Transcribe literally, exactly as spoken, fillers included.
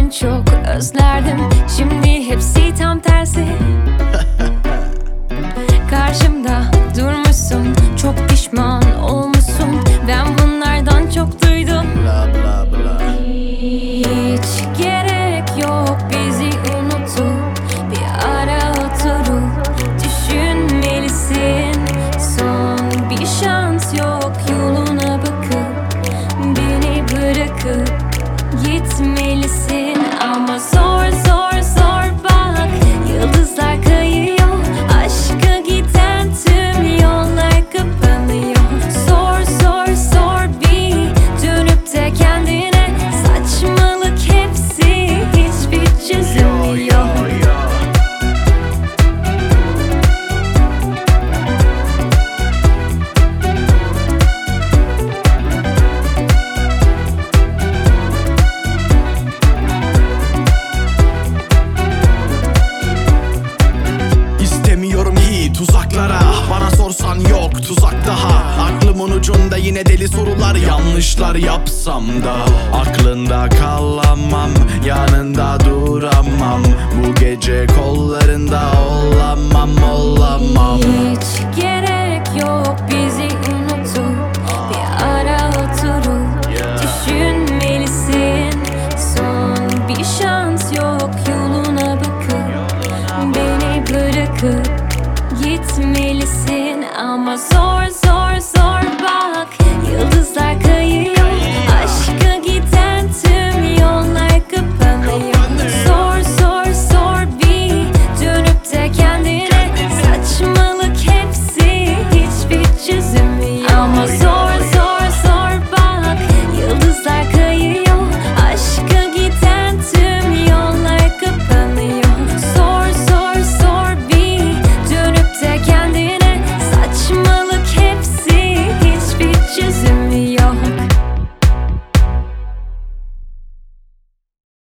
gün çok özlerdim, şimdi hepsi tam tersi. Karşımda durmuşsun, çok pişman olmuşsun. Ben bunlardan çok duydum. Bla bla bla. Hiç gerek yok bizi unutup bir ara oturup düşünmelisin. Son bir şans yok, yoluna bakıp beni bırakıp gitmelisin. Ama zor zor zor bak, yıldızlar kayıyor, aşka giden tüm yollar kapanıyor. Zor zor zor bir dönüp de kendine, saçmalık hepsi, hiçbir çözülmüyor. İstemiyorum hiç uzaklara, bana sorsan yok tuzak daha. Aklımın ucunda yine deli sorular, yanlışlar yapsam da aklında kalamam, yanında duramam. Bu gece kollarında olamam, olamam. Hiç gerek yok bizi unutup bir ara oturup düşünmelisin. Son bir şans yok, yoluna bakıp beni bırakıp gitmelisin. Ama zor zor zor